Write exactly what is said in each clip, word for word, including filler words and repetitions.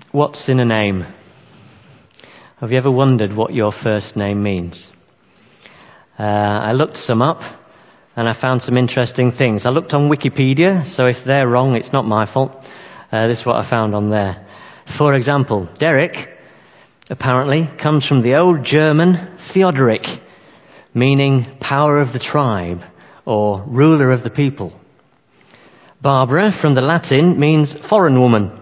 What's in a name? Have you ever wondered what your first name means? Uh, I looked some up and I found some interesting things. I looked on Wikipedia, so if they're wrong, it's not my fault. Uh, this is what I found on there. For example, Derek apparently comes from the old German Theodoric, meaning power of the tribe or ruler of the people. Barbara from the Latin means foreign woman.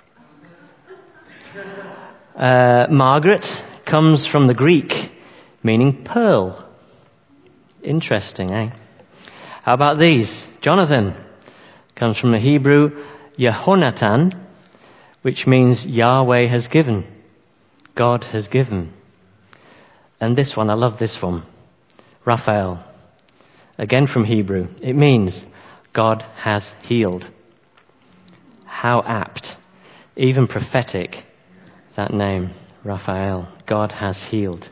Uh, Margaret comes from the Greek, meaning pearl. Interesting, eh? How about these? Jonathan comes from the Hebrew Yehonatan, which means Yahweh has given. God has given. And this one, I love this one. Raphael, again from Hebrew. It means God has healed. How apt, even prophetic, that name, Raphael. God has healed.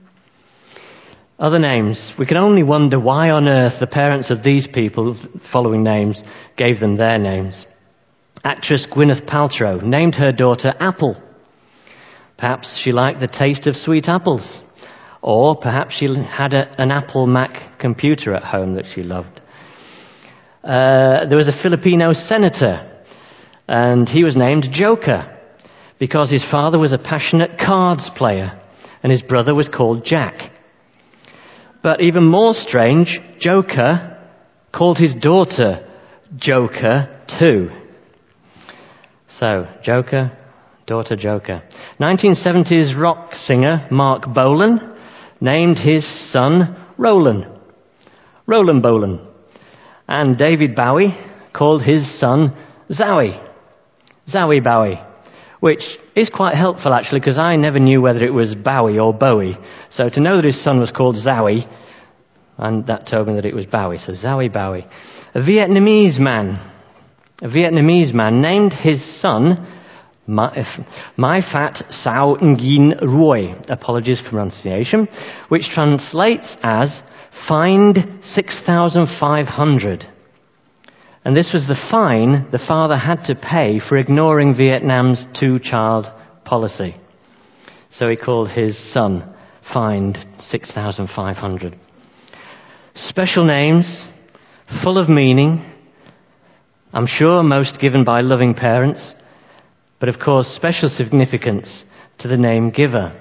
Other names. We can only wonder why on earth the parents of these people, following names, gave them their names. Actress Gwyneth Paltrow named her daughter Apple. Perhaps she liked the taste of sweet apples. Or perhaps she had a, an Apple Mac computer at home that she loved. Uh, there was a Filipino senator, and he was named Joker because his father was a passionate cards player and his brother was called Jack. But even more strange, Joker called his daughter Joker too. So, Joker, daughter Joker. nineteen seventies rock singer Mark Bolan named his son Roland. Roland Bolan. And David Bowie called his son Zowie. Zowie Bowie. Which is quite helpful, actually, because I never knew whether it was Bowie or Bowie. So to know that his son was called Zowie, and that told me that it was Bowie. So Zowie Bowie. A Vietnamese man, a Vietnamese man named his son Mai Phat Sao Ngien Roy. Apologies for pronunciation. Which translates as fined six thousand five hundred. And this was the fine the father had to pay for ignoring Vietnam's two-child policy. So he called his son, fined six thousand five hundred. Special names, full of meaning. I'm sure most given by loving parents, but of course special significance to the name giver.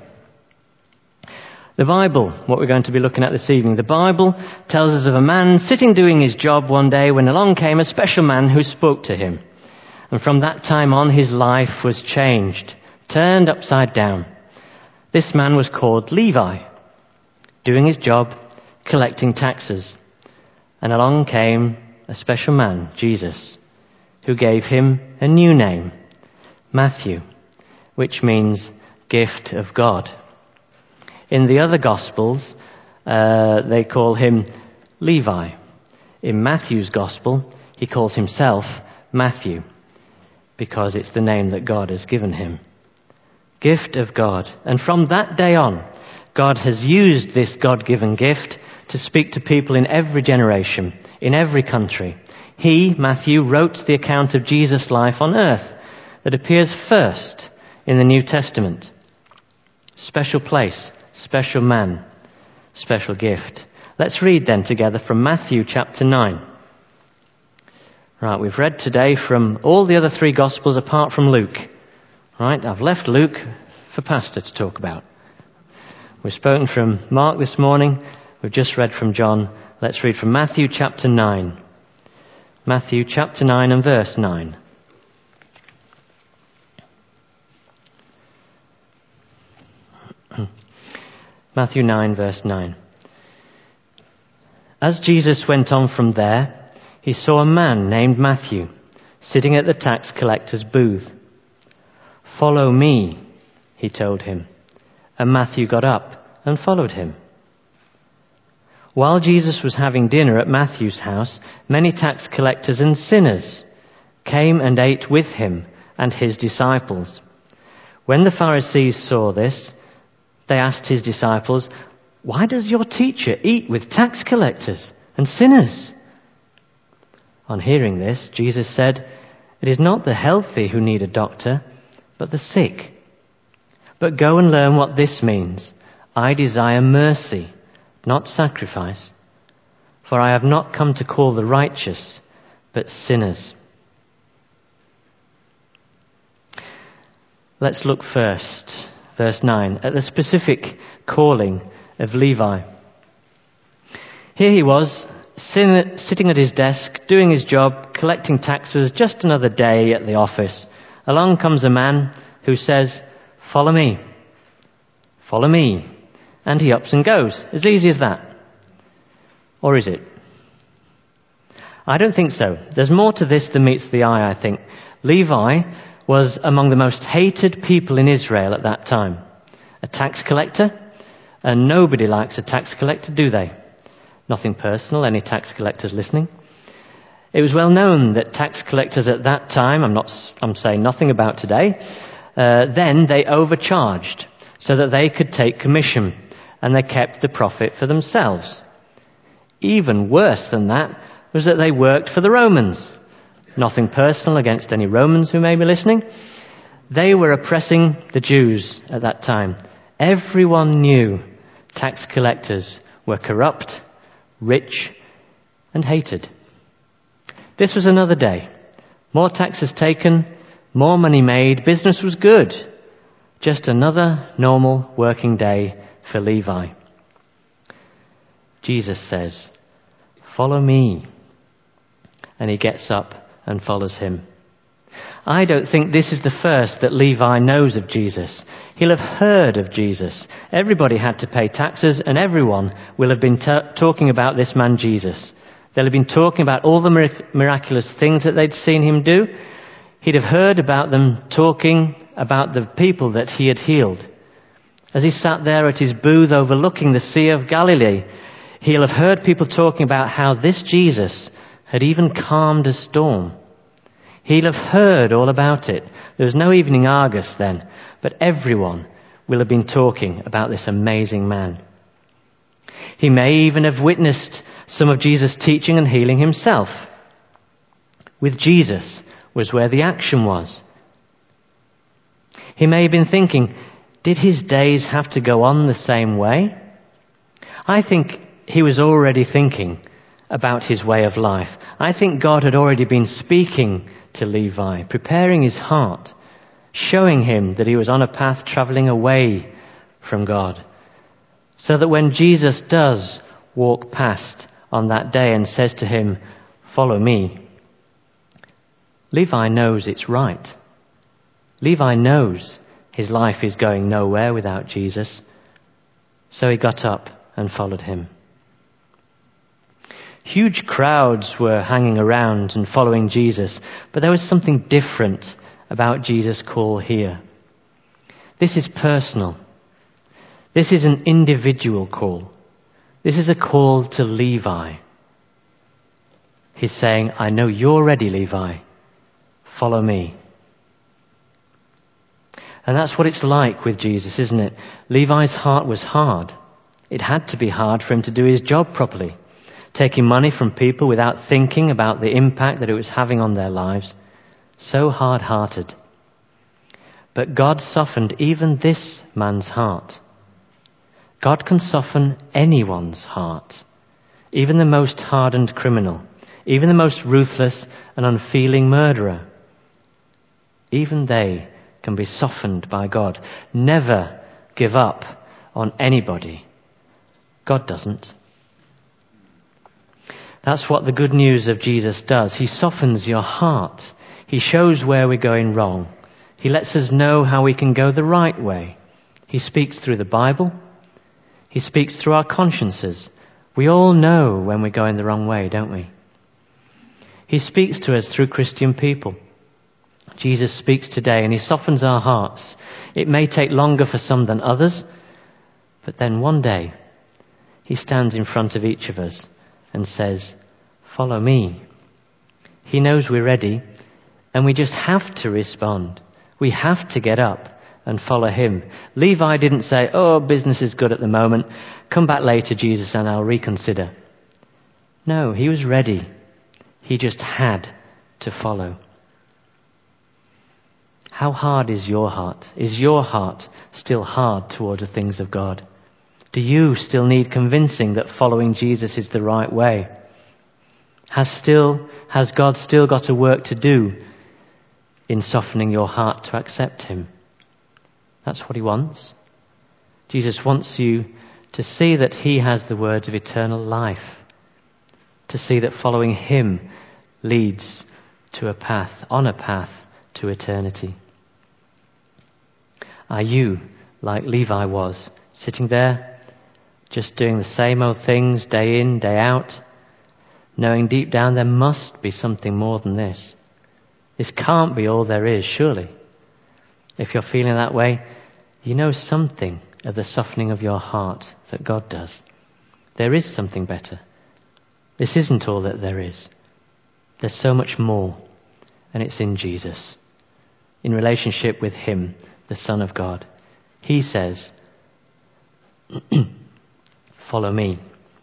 The Bible, what we're going to be looking at this evening, the Bible tells us of a man sitting doing his job one day when along came a special man who spoke to him. And from that time on, his life was changed, turned upside down. This man was called Levi, doing his job, collecting taxes. And along came a special man, Jesus, who gave him a new name, Matthew, which means gift of God. In the other Gospels, uh, they call him Levi. In Matthew's Gospel, he calls himself Matthew, because it's the name that God has given him. Gift of God. And from that day on, God has used this God-given gift to speak to people in every generation, in every country. He, Matthew, wrote the account of Jesus' life on earth that appears first in the New Testament. Special place. Special man, special gift. Let's read then together from Matthew chapter nine. Right, we've read today from all the other three Gospels apart from Luke. Right, I've left Luke for Pastor to talk about. We've spoken from Mark this morning. We've just read from John. Let's read from Matthew chapter nine. Matthew chapter nine and verse nine. Matthew nine, verse nine. As Jesus went on from there, he saw a man named Matthew sitting at the tax collector's booth. "Follow me," he told him. And Matthew got up and followed him. While Jesus was having dinner at Matthew's house, many tax collectors and sinners came and ate with him and his disciples. When the Pharisees saw this, they asked his disciples, "Why does your teacher eat with tax collectors and sinners?" On hearing this, Jesus said, "It is not the healthy who need a doctor, but the sick. But go and learn what this means. I desire mercy, not sacrifice. For I have not come to call the righteous, but sinners. Let's look first, verse nine, at the specific calling of Levi. Here he was, sitting at his desk, doing his job, collecting taxes, just another day at the office. Along comes a man who says, "Follow me, follow me." And he ups and goes. As easy as that. Or is it? I don't think so. There's more to this than meets the eye, I think. Levi was among the most hated people in Israel at that time. A tax collector, and nobody likes a tax collector, do they? Nothing personal, any tax collectors listening? It was well known that tax collectors at that time, I'm not, I'm saying nothing about today, uh, then they overcharged so that they could take commission, and they kept the profit for themselves. Even worse than that was that they worked for the Romans. Nothing personal against any Romans who may be listening. They were oppressing the Jews at that time. Everyone knew tax collectors were corrupt, rich, and hated. This was another day. More taxes taken, more money made, business was good. Just another normal working day for Levi. Jesus says, "Follow me." And he gets up and follows him. I don't think this is the first that Levi knows of Jesus. He'll have heard of Jesus. Everybody had to pay taxes, and everyone will have been t- talking about this man Jesus. They'll have been talking about all the mirac- miraculous things that they'd seen him do. He'd have heard about them talking about the people that he had healed. As he sat there at his booth overlooking the Sea of Galilee, he'll have heard people talking about how this Jesus had even calmed a storm. He'll have heard all about it. There was no Evening Argus then, but everyone will have been talking about this amazing man. He may even have witnessed some of Jesus' teaching and healing himself. With Jesus was where the action was. He may have been thinking, did his days have to go on the same way? I think he was already thinking about his way of life. I think God had already been speaking to Levi, preparing his heart, showing him that he was on a path traveling away from God, so that when Jesus does walk past on that day and says to him, "Follow me," Levi knows it's right. Levi knows his life is going nowhere without Jesus, so he got up and followed him. Huge crowds were hanging around and following Jesus, but there was something different about Jesus' call here. This is personal. This is an individual call. This is a call to Levi. He's saying, "I know you're ready, Levi. Follow me." And that's what it's like with Jesus, isn't it? Levi's heart was hard. It had to be hard for him to do his job properly. Taking money from people without thinking about the impact that it was having on their lives. So hard-hearted. But God softened even this man's heart. God can soften anyone's heart. Even the most hardened criminal. Even the most ruthless and unfeeling murderer. Even they can be softened by God. Never give up on anybody. God doesn't. That's what the good news of Jesus does. He softens your heart. He shows where we're going wrong. He lets us know how we can go the right way. He speaks through the Bible. He speaks through our consciences. We all know when we're going the wrong way, don't we? He speaks to us through Christian people. Jesus speaks today and he softens our hearts. It may take longer for some than others, but then one day he stands in front of each of us and says, "Follow me." He knows we're ready, and we just have to respond. We have to get up and follow him. Levi didn't say, "Oh, business is good at the moment. Come back later, Jesus, and I'll reconsider." No, he was ready. He just had to follow. How hard is your heart? Is your heart still hard towards the things of God? Do you still need convincing that following Jesus is the right way? Has still, has God still got a work to do in softening your heart to accept him? That's what he wants. Jesus wants you to see that he has the words of eternal life, to see that following him leads to a path, on a path to eternity. Are you like Levi was, sitting there, just doing the same old things day in, day out, knowing deep down there must be something more than this? This can't be all there is, surely. If you're feeling that way, you know something of the softening of your heart that God does. There is something better. This isn't all that there is. There's so much more, and it's in Jesus. In relationship with him, the Son of God. He says, follow me.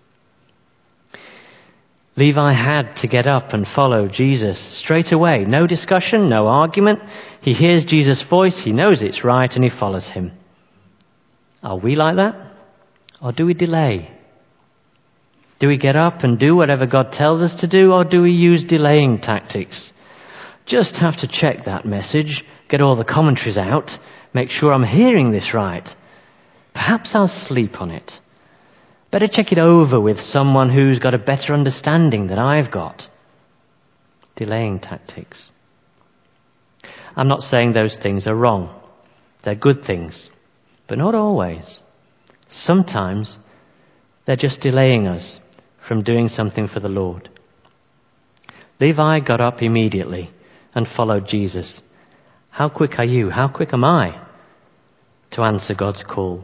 Levi had to get up and follow Jesus straight away. No discussion, no argument. He hears Jesus' voice, he knows it's right, and he follows him. Are we like that? Or do we delay? Do we get up and do whatever God tells us to do, or do we use delaying tactics? Just have to check that message, get all the commentaries out, make sure I'm hearing this right. Perhaps I'll sleep on it. Better check it over with someone who's got a better understanding than I've got. Delaying tactics. I'm not saying those things are wrong. They're good things, but not always. Sometimes they're just delaying us from doing something for the Lord. Levi got up immediately and followed Jesus. How quick are you? How quick am I to answer God's call?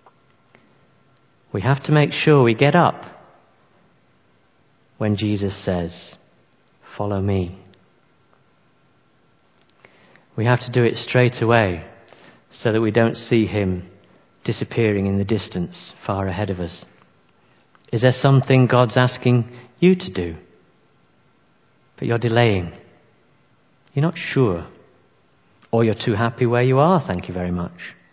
We have to make sure we get up when Jesus says, follow me. We have to do it straight away so that we don't see him disappearing in the distance far ahead of us. Is there something God's asking you to do, but you're delaying? You're not sure, or you're too happy where you are, thank you very much.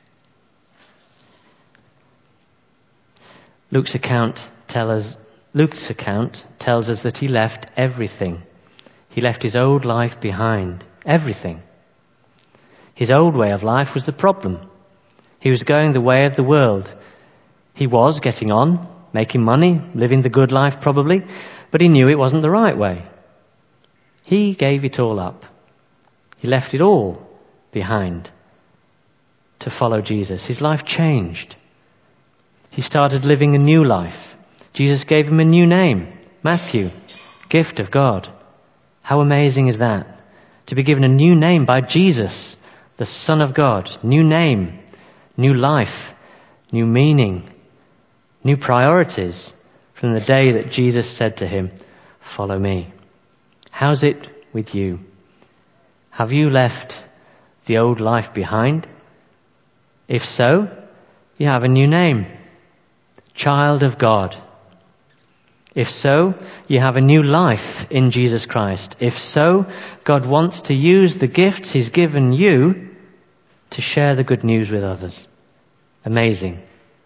Luke's account tell us, Luke's account tells us that he left everything. He left his old life behind. Everything. His old way of life was the problem. He was going the way of the world. He was getting on, making money, living the good life probably, but he knew it wasn't the right way. He gave it all up. He left it all behind to follow Jesus. His life changed. He started living a new life. Jesus gave him a new name, Matthew, gift of God. How amazing is that? To be given a new name by Jesus, the Son of God. New name, new life, new meaning, new priorities from the day that Jesus said to him, follow me. How's it with you? Have you left the old life behind? If so, you have a new name. Child of God. If so, you have a new life in Jesus Christ. If so, God wants to use the gifts he's given you to share the good news with others. Amazing.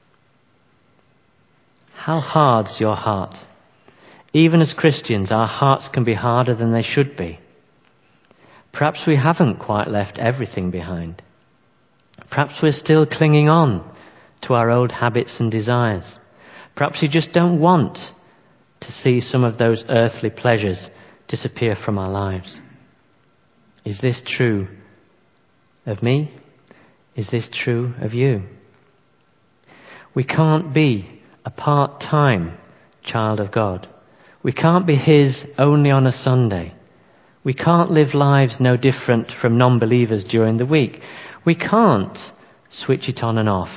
How hard's your heart? Even as Christians, our hearts can be harder than they should be. Perhaps we haven't quite left everything behind. Perhaps we're still clinging on to our old habits and desires. Perhaps we just don't want to see some of those earthly pleasures disappear from our lives. Is this true of me? Is this true of you? We can't be a part-time child of God. We can't be his only on a Sunday. We can't live lives no different from non-believers during the week. We can't switch it on and off.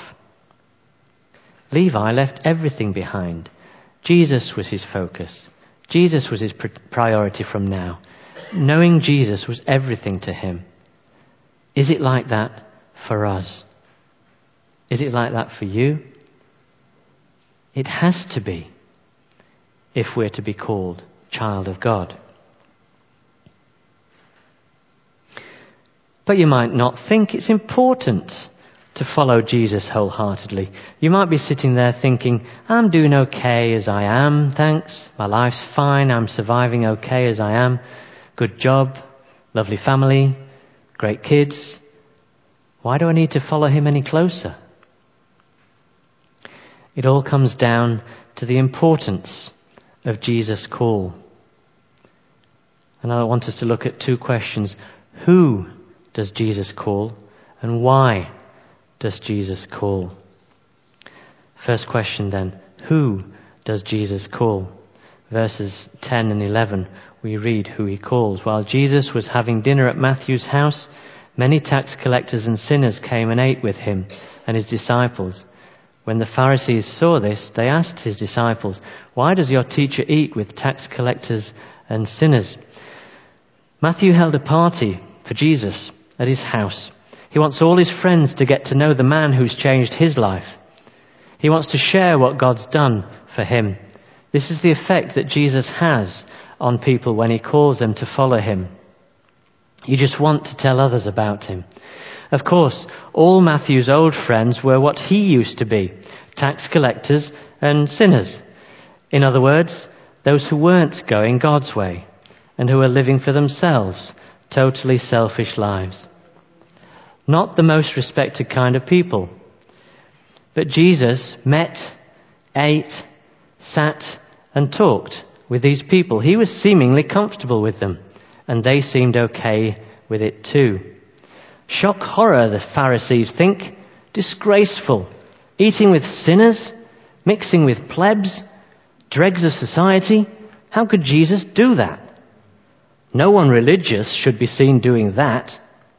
Levi left everything behind. Jesus was his focus. Jesus was his priority from now. Knowing Jesus was everything to him. Is it like that for us? Is it like that for you? It has to be, if we're to be called child of God. But you might not think it's important to follow Jesus wholeheartedly. You might be sitting there thinking, I'm doing okay as I am, thanks. My life's fine, I'm surviving okay as I am. Good job, lovely family, great kids. Why do I need to follow him any closer? It all comes down to the importance of Jesus' call. And I want us to look at two questions. Who does Jesus call? And why does Jesus call? First question then, who does Jesus call? Verses ten and eleven, we read who he calls. While Jesus was having dinner at Matthew's house, many tax collectors and sinners came and ate with him and his disciples. When the Pharisees saw this, they asked his disciples, "Why does your teacher eat with tax collectors and sinners?" Matthew held a party for Jesus at his house. He wants all his friends to get to know the man who's changed his life. He wants to share what God's done for him. This is the effect that Jesus has on people when he calls them to follow him. You just want to tell others about him. Of course, all Matthew's old friends were what he used to be, tax collectors and sinners. In other words, those who weren't going God's way and who were living for themselves, totally selfish lives. Not the most respected kind of people. But Jesus met, ate, sat and talked with these people. He was seemingly comfortable with them, and they seemed okay with it too. Shock horror, the Pharisees think. Disgraceful. Eating with sinners, mixing with plebs, dregs of society. How could Jesus do that? No one religious should be seen doing that.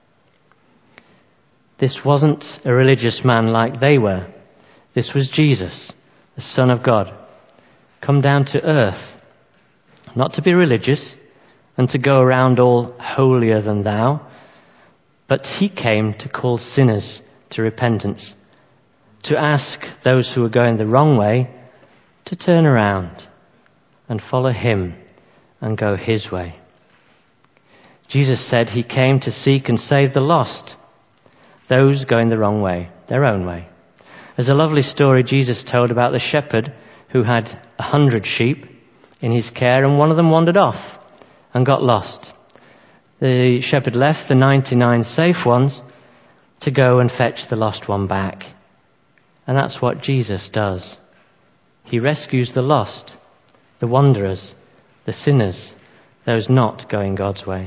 This wasn't a religious man like they were. This was Jesus, the Son of God, come down to earth, not to be religious and to go around all holier than thou, but he came to call sinners to repentance, to ask those who were going the wrong way to turn around and follow him and go his way. Jesus said he came to seek and save the lost, those going the wrong way, their own way. There's a lovely story Jesus told about the shepherd who had a hundred sheep in his care, and one of them wandered off and got lost. The shepherd left the ninety-nine safe ones to go and fetch the lost one back. And that's what Jesus does. He rescues the lost, the wanderers, the sinners, those not going God's way.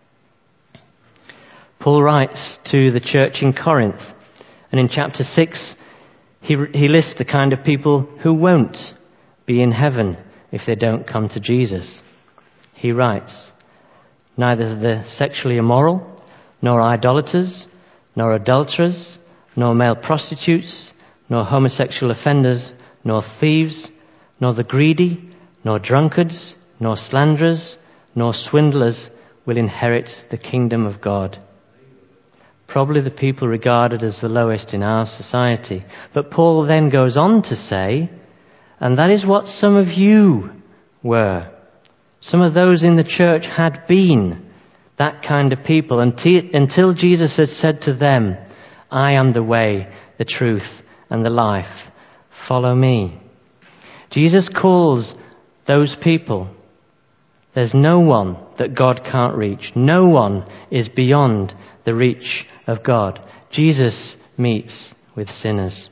Paul writes to the church in Corinth, and in chapter six, he, he lists the kind of people who won't be in heaven if they don't come to Jesus. He writes, "Neither the sexually immoral, nor idolaters, nor adulterers, nor male prostitutes, nor homosexual offenders, nor thieves, nor the greedy, nor drunkards, nor slanderers, nor swindlers will inherit the kingdom of God." Probably the people regarded as the lowest in our society. But Paul then goes on to say, and that is what some of you were. Some of those in the church had been that kind of people until Jesus had said to them, "I am the way, the truth, and the life. Follow me." Jesus calls those people. There's no one that God can't reach. No one is beyond the reach of God. Jesus meets with sinners.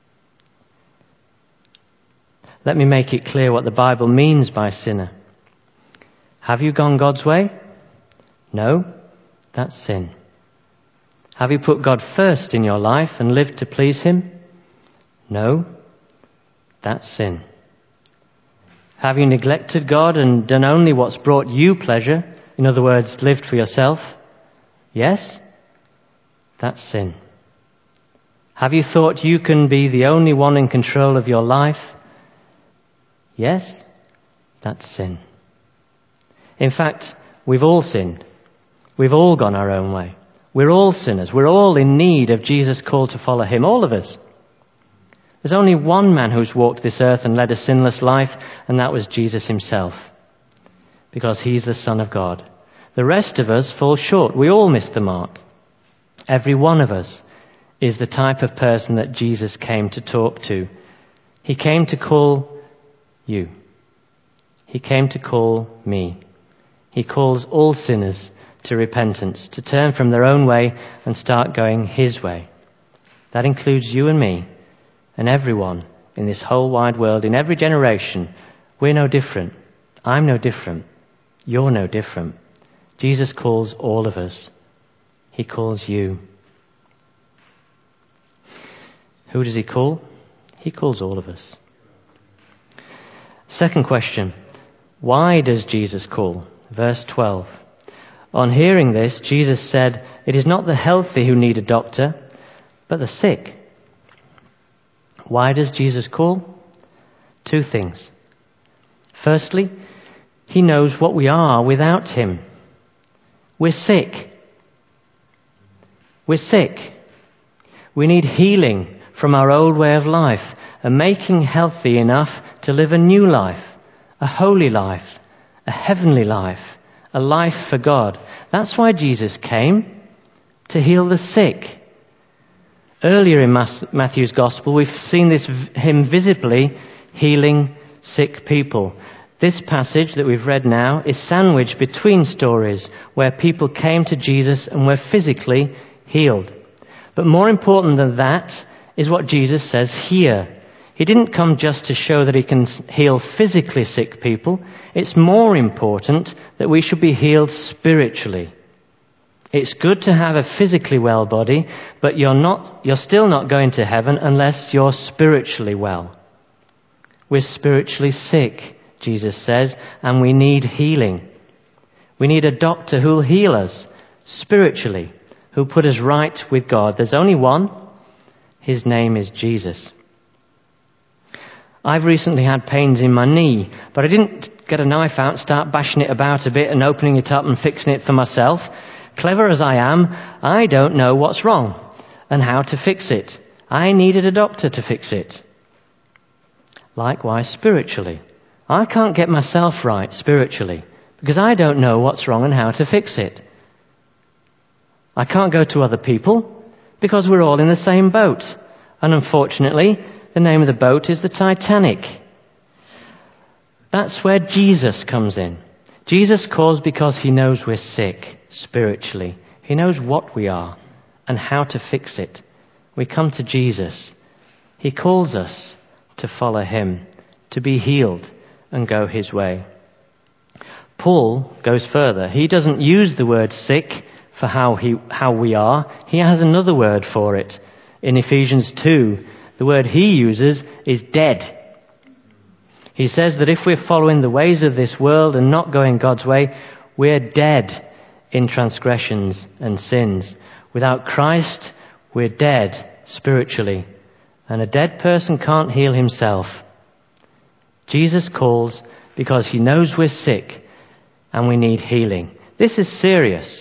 Let me make it clear what the Bible means by sinner. Have you gone God's way? No, that's sin. Have you put God first in your life and lived to please him? No, that's sin. Have you neglected God and done only what's brought you pleasure? In other words, lived for yourself? Yes, that's sin. Have you thought you can be the only one in control of your life? Yes, that's sin. In fact, we've all sinned. We've all gone our own way. We're all sinners. We're all in need of Jesus' call to follow him, all of us. There's only one man who's walked this earth and led a sinless life, and that was Jesus himself, because he's the Son of God. The rest of us fall short. We all miss the mark. Every one of us is the type of person that Jesus came to talk to. He came to call you. He came to call me. He calls all sinners to repentance, to turn from their own way and start going his way. That includes you and me and everyone in this whole wide world, in every generation. We're no different. I'm no different. You're no different. Jesus calls all of us. He calls you. Who does he call? He calls all of us. Second question. Why does Jesus call? Verse twelve. On hearing this, Jesus said, "It is not the healthy who need a doctor, but the sick." Why does Jesus call? Two things. Firstly, he knows what we are without him. We're sick. We're sick. We need healing from our old way of life and making healthy enough to live a new life, a holy life, a heavenly life, a life for God. That's why Jesus came, to heal the sick. Earlier in Matthew's Gospel, we've seen this him visibly healing sick people. This passage that we've read now is sandwiched between stories where people came to Jesus and were physically healed. But more important than that is what Jesus says here. He didn't come just to show that he can heal physically sick people. It's more important that we should be healed spiritually. It's good to have a physically well body, but you're not, you're still not going to heaven unless you're spiritually well. We're spiritually sick, Jesus says, and we need healing. We need a doctor who'll heal us spiritually, who'll put us right with God. There's only one. His name is Jesus. I've recently had pains in my knee, but I didn't get a knife out and start bashing it about a bit and opening it up and fixing it for myself. Clever as I am, I don't know what's wrong and how to fix it. I needed a doctor to fix it. Likewise, spiritually. I can't get myself right spiritually because I don't know what's wrong and how to fix it. I can't go to other people because we're all in the same boat. And unfortunately, the name of the boat is the Titanic. That's where Jesus comes in. Jesus calls because he knows we're sick spiritually. He knows what we are and how to fix it. We come to Jesus. He calls us to follow him, to be healed and go his way. Paul goes further. He doesn't use the word sick for how he how we are. He has another word for it. In Ephesians two, the word he uses is dead. He says that if we're following the ways of this world and not going God's way, we're dead in transgressions and sins. Without Christ, we're dead spiritually. And a dead person can't heal himself. Jesus calls because he knows we're sick and we need healing. This is serious.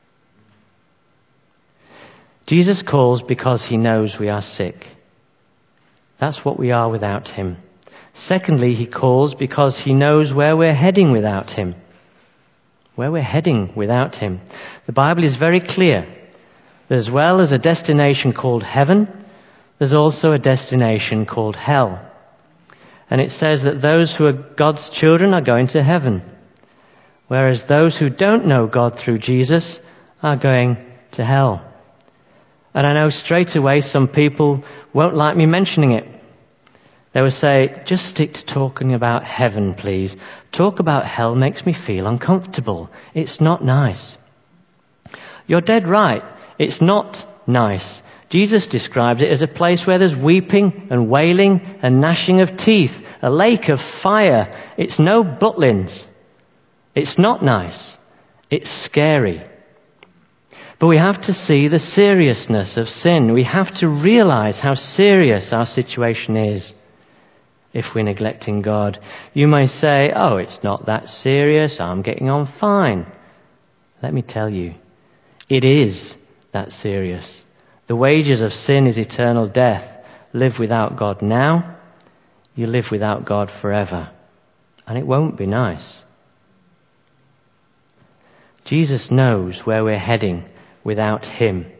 Jesus calls because he knows we are sick. That's what we are without him. Secondly, he calls because he knows where we're heading without him. Where we're heading without him. The Bible is very clear. As well as a destination called heaven, there's also a destination called hell. And it says that those who are God's children are going to heaven, whereas those who don't know God through Jesus are going to hell. And I know straight away some people won't like me mentioning it. They will say, just stick to talking about heaven, please. Talk about hell makes me feel uncomfortable. It's not nice. You're dead right. It's not nice. Jesus describes it as a place where there's weeping and wailing and gnashing of teeth, a lake of fire. It's no Butlins. It's not nice. It's scary. But we have to see the seriousness of sin. We have to realize how serious our situation is if we're neglecting God. You may say, oh, it's not that serious. I'm getting on fine. Let me tell you, it is that serious. The wages of sin is eternal death. Live without God now, you live without God forever. And it won't be nice. Jesus knows where we're heading without him.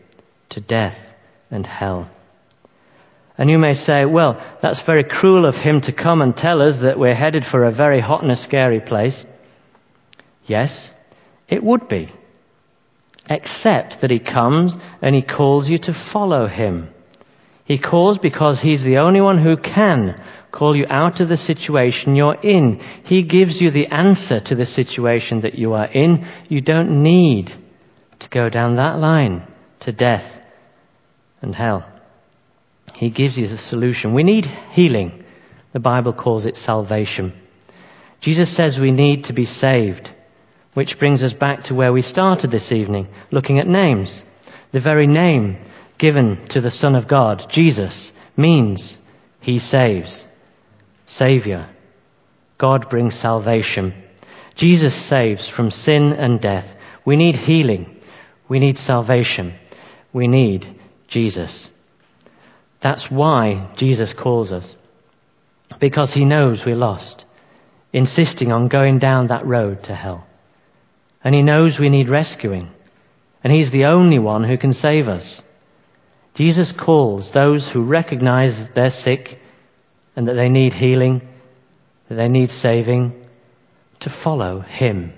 to death and hell. And you may say, well, that's very cruel of him to come and tell us that we're headed for a very hot and a scary place. Yes, it would be. Except that he comes and he calls you to follow him. He calls because he's the only one who can call you out of the situation you're in. He gives you the answer to the situation that you are in. You don't need to go down that line to death and hell. He gives you the solution. We need healing. The Bible calls it salvation. Jesus says we need to be saved, which brings us back to where we started this evening, looking at names. The very name given to the Son of God, Jesus, means he saves. Saviour. God brings salvation. Jesus saves from sin and death. We need healing. We need salvation. We need Jesus. That's why Jesus calls us. Because he knows we're lost, insisting on going down that road to hell. And he knows we need rescuing. And he's the only one who can save us. Jesus calls those who recognize that they're sick and that they need healing, that they need saving, to follow him.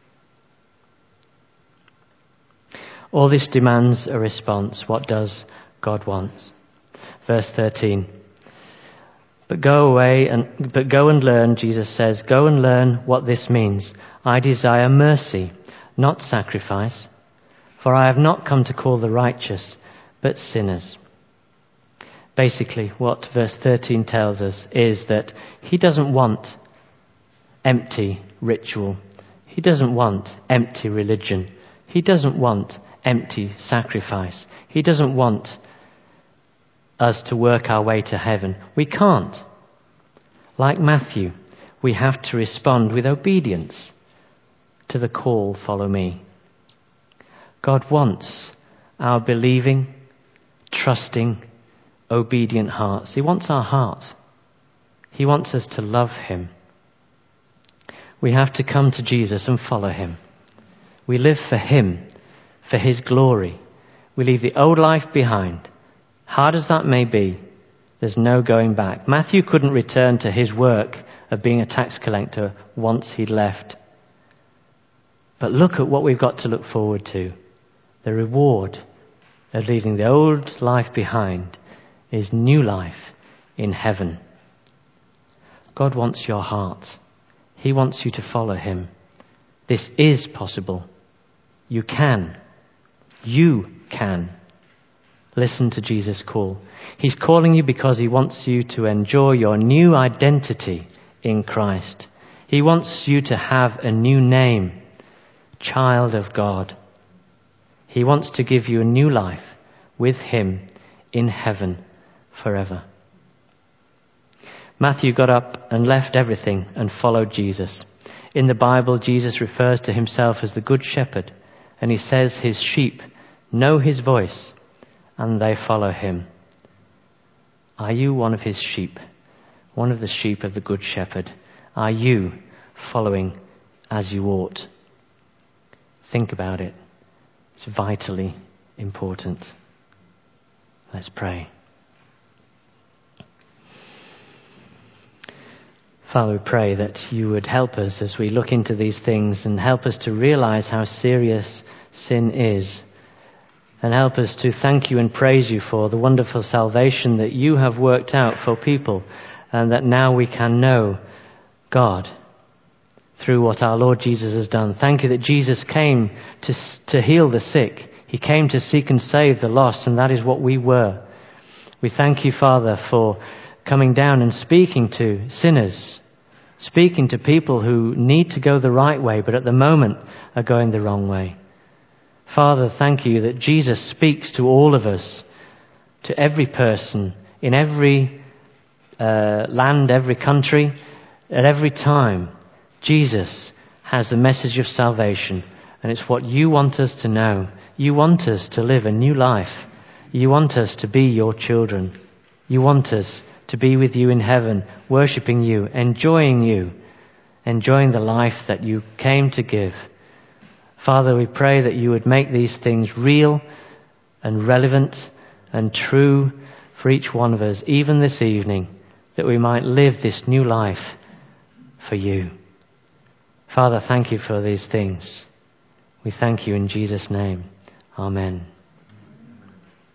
All this demands a response. What does God want? Verse thirteen. But go away and but go and learn, Jesus says, go and learn what this means. I desire mercy, not sacrifice, for I have not come to call the righteous, but sinners. Basically, what verse thirteen tells us is that he doesn't want empty ritual. He doesn't want empty religion. He doesn't want empty sacrifice. He doesn't want us to work our way to heaven. We can't. Like Matthew, we have to respond with obedience to the call, follow me. God wants our believing, trusting, obedient hearts. He wants our heart. He wants us to love him. We have to come to Jesus and follow him. We live for him, for his glory. We leave the old life behind. Hard as that may be, there's no going back. Matthew couldn't return to his work of being a tax collector once he'd left. But look at what we've got to look forward to. The reward of leaving the old life behind is new life in heaven. God wants your heart. He wants you to follow him. This is possible. You can. You can. Listen to Jesus' call. He's calling you because he wants you to enjoy your new identity in Christ. He wants you to have a new name, child of God. He wants to give you a new life with him in heaven forever. Matthew got up and left everything and followed Jesus. In the Bible, Jesus refers to himself as the Good Shepherd, and he says his sheep know his voice and they follow him. Are you one of his sheep? One of the sheep of the Good Shepherd? Are you following as you ought? Think about it. It's vitally important. Let's pray. Father, we pray that you would help us as we look into these things and help us to realize how serious sin is. And help us to thank you and praise you for the wonderful salvation that you have worked out for people, and that now we can know God through what our Lord Jesus has done. Thank you that Jesus came to, to heal the sick. He came to seek and save the lost, and that is what we were. We thank you, Father, for coming down and speaking to sinners, speaking to people who need to go the right way, but at the moment are going the wrong way. Father, thank you that Jesus speaks to all of us, to every person, in every uh, land, every country, at every time. Jesus has the message of salvation, and it's what you want us to know. You want us to live a new life. You want us to be your children. You want us to be with you in heaven, worshipping you, enjoying you, enjoying the life that you came to give. Father, we pray that you would make these things real and relevant and true for each one of us, even this evening, that we might live this new life for you. Father, thank you for these things. We thank you in Jesus' name. Amen.